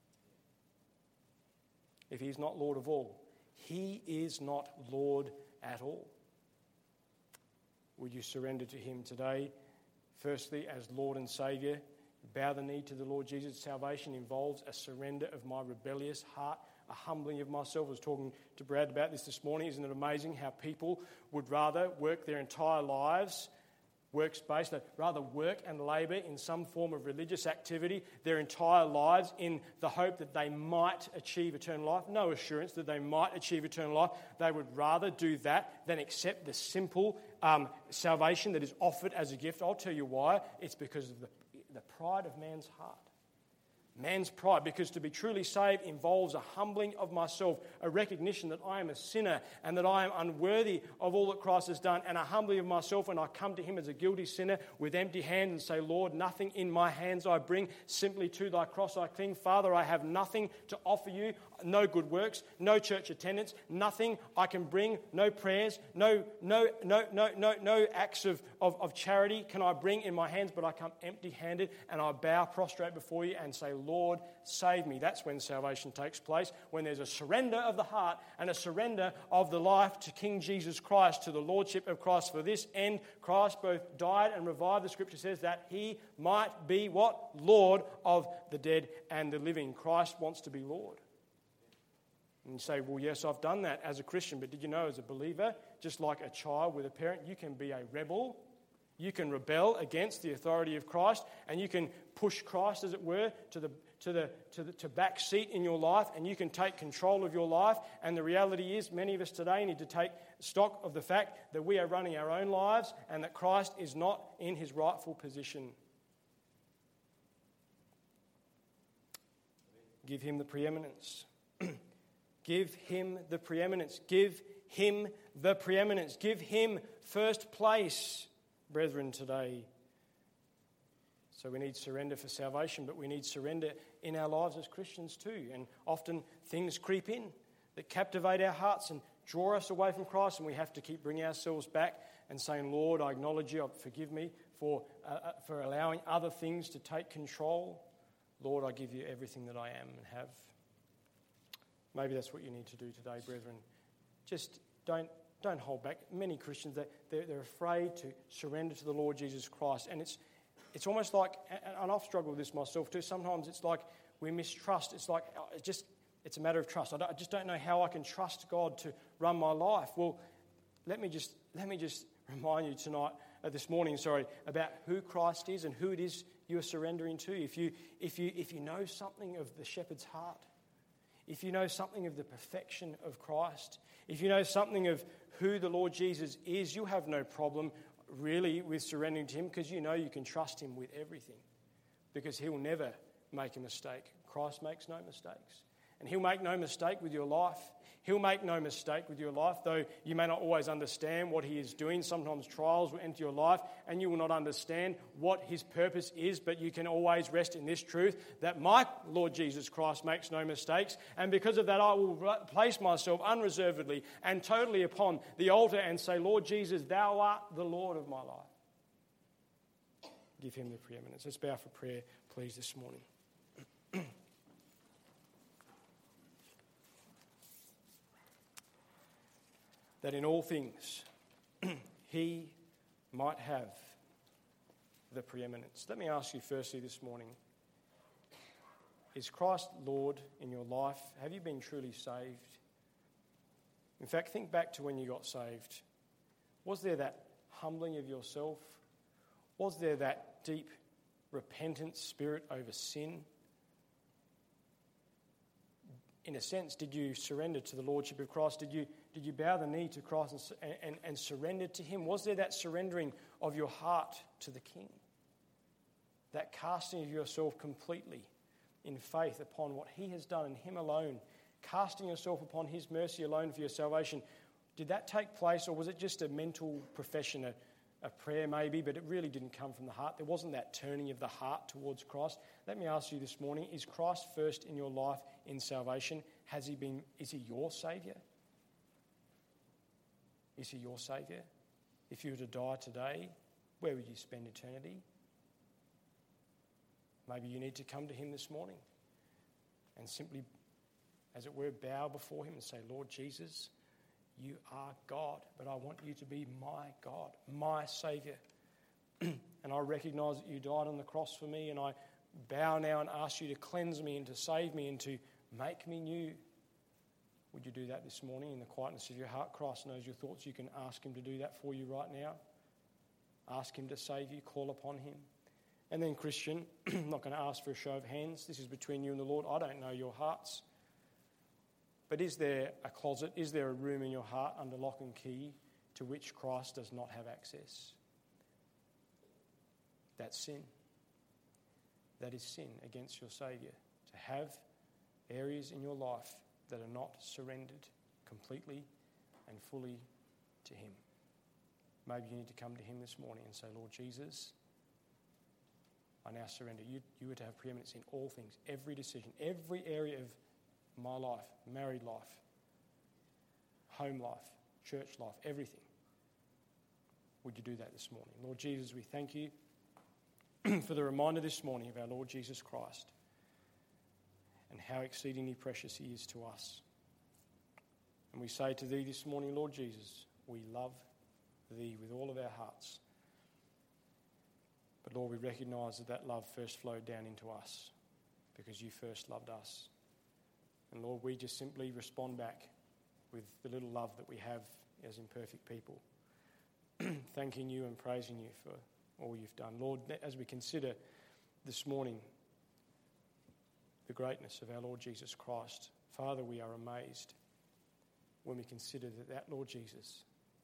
Speaker 1: if he's not Lord of all. He is not Lord at all. Would you surrender to him today? Firstly, as Lord and Saviour, bow the knee to the Lord Jesus. Salvation involves a surrender of my rebellious heart, a humbling of myself. I was talking to Brad about this this morning. Isn't it amazing how people would rather work their entire lives works-based, they'd rather work and labour in some form of religious activity their entire lives in the hope that they might achieve eternal life. No assurance that they might achieve eternal life. They would rather do that than accept the simple um, salvation that is offered as a gift. I'll tell you why. It's because of the, the pride of man's heart. Man's pride, because to be truly saved involves a humbling of myself, a recognition that I am a sinner and that I am unworthy of all that Christ has done, and a humbling of myself when I come to him as a guilty sinner with empty hands and say, Lord, nothing in my hands I bring, simply to thy cross I cling. Father, I have nothing to offer you, no good works, no church attendance, nothing I can bring, no prayers, no no no no no no acts of, of, of charity can I bring in my hands, but I come empty-handed and I bow prostrate before you and say, Lord, save me. That's when salvation takes place, when there's a surrender of the heart and a surrender of the life to King Jesus Christ, to the Lordship of Christ. For this end, Christ both died and revived, the Scripture says, that he might be what? Lord of the dead and the living. Christ wants to be Lord. And you say, well, yes, I've done that as a Christian, but did you know as a believer, just like a child with a parent, you can be a rebel. You can rebel against the authority of Christ, and you can push Christ, as it were, to the to the to the to back seat in your life, and you can take control of your life. And the reality is, many of us today need to take stock of the fact that we are running our own lives and that Christ is not in his rightful position. Give him the preeminence. Give him the preeminence. Give him the preeminence. Give him first place, brethren, today. So we need surrender for salvation, but we need surrender in our lives as Christians too. And often things creep in that captivate our hearts and draw us away from Christ, and we have to keep bringing ourselves back and saying, Lord, I acknowledge you. Forgive me for, uh, for allowing other things to take control. Lord, I give you everything that I am and have. Maybe that's what you need to do today, brethren. Just don't don't hold back. Many Christians, they're, they're, they're afraid to surrender to the Lord Jesus Christ. And it's it's almost like, and I've struggled with this myself too, sometimes it's like we mistrust. It's like, it's just, it's a matter of trust. I, don't, I just don't know how I can trust God to run my life. Well, let me just let me just remind you tonight, uh, this morning, sorry, about who Christ is and who it is you are surrendering to. If you if you if you know something of the shepherd's heart, if you know something of the perfection of Christ, if you know something of who the Lord Jesus is, you have no problem really with surrendering to him, because you know you can trust him with everything, because he will never make a mistake. Christ makes no mistakes. And he'll make no mistake with your life. He'll make no mistake with your life, though you may not always understand what he is doing. Sometimes trials will enter your life and you will not understand what his purpose is, but you can always rest in this truth that my Lord Jesus Christ makes no mistakes, and because of that I will place myself unreservedly and totally upon the altar and say, Lord Jesus, thou art the Lord of my life. Give him the preeminence. Let's bow for prayer, please, this morning. That in all things he might have the preeminence. Let me ask you firstly this morning, is Christ Lord in your life? Have you been truly saved? In fact, think back to when you got saved. Was there that humbling of yourself? Was there that deep repentant spirit over sin? In a sense, did you surrender to the Lordship of Christ? Did you Did you bow the knee to Christ and, and, and surrender to him? Was there that surrendering of your heart to the King? That casting of yourself completely in faith upon what he has done and him alone, casting yourself upon his mercy alone for your salvation. Did that take place, or was it just a mental profession, a, a prayer maybe, but it really didn't come from the heart? There wasn't that turning of the heart towards Christ. Let me ask you this morning, is Christ first in your life in salvation? Has he been, is he your Saviour? Is he your Saviour? If you were to die today, where would you spend eternity? Maybe you need to come to him this morning and simply, as it were, bow before him and say, Lord Jesus, you are God, but I want you to be my God, my Saviour. And I recognise that you died on the cross for me, and I bow now and ask you to cleanse me and to save me and to make me new. Would you do that this morning in the quietness of your heart? Christ knows your thoughts. You can ask him to do that for you right now. Ask him to save you. Call upon him. And then, Christian, I'm not going to ask for a show of hands. This is between you and the Lord. I don't know your hearts. But is there a closet, is there a room in your heart under lock and key to which Christ does not have access? That's sin. That is sin against your Saviour. To have areas in your life that are not surrendered completely and fully to him. Maybe you need to come to him this morning and say, Lord Jesus, I now surrender. You, you are to have preeminence in all things, every decision, every area of my life, married life, home life, church life, everything. Would you do that this morning? Lord Jesus, we thank you for the reminder this morning of our Lord Jesus Christ and how exceedingly precious he is to us. And we say to thee this morning, Lord Jesus, we love thee with all of our hearts. But Lord, we recognise that that love first flowed down into us because you first loved us. And Lord, we just simply respond back with the little love that we have as imperfect people, thanking you and praising you for all you've done. Lord, as we consider this morning the greatness of our Lord Jesus Christ, Father, we are amazed when we consider that that Lord Jesus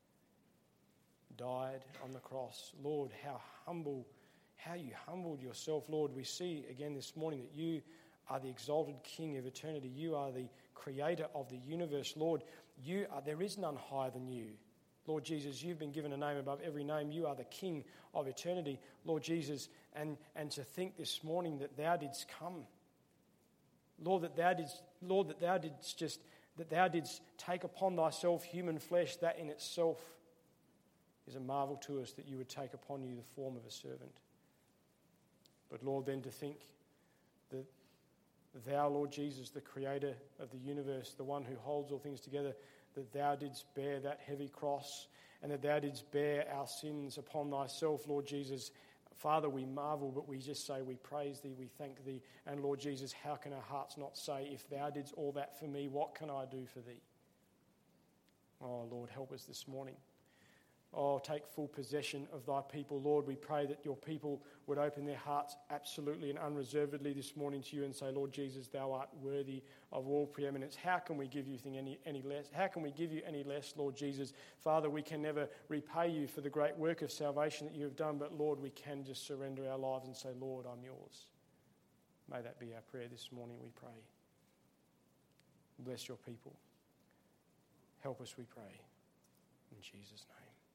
Speaker 1: died on the cross. Lord, how humble, how you humbled yourself. Lord, we see again this morning that you are the exalted King of eternity. You are the creator of the universe. Lord, you are, there is none higher than you. Lord Jesus, you've been given a name above every name. You are the King of eternity, Lord Jesus. And, and to think this morning that thou didst come, Lord, that thou didst, Lord, that thou didst just, that thou didst take upon thyself human flesh, that in itself is a marvel to us, that you would take upon you the form of a servant. But Lord, then to think that thou, Lord Jesus, the creator of the universe, the one who holds all things together, that thou didst bear that heavy cross and that thou didst bear our sins upon thyself, Lord Jesus. Father, we marvel, but we just say we praise thee, we thank thee. And Lord Jesus, how can our hearts not say, if thou didst all that for me, what can I do for thee? Oh, Lord, help us this morning. Oh, take full possession of thy people. Lord, we pray that your people would open their hearts absolutely and unreservedly this morning to you and say, Lord Jesus, thou art worthy of all preeminence. How can we give you any, any less? How can we give you any less, Lord Jesus? Father, we can never repay you for the great work of salvation that you have done, but Lord, we can just surrender our lives and say, Lord, I'm yours. May that be our prayer this morning, we pray. Bless your people. Help us, we pray. In Jesus' name.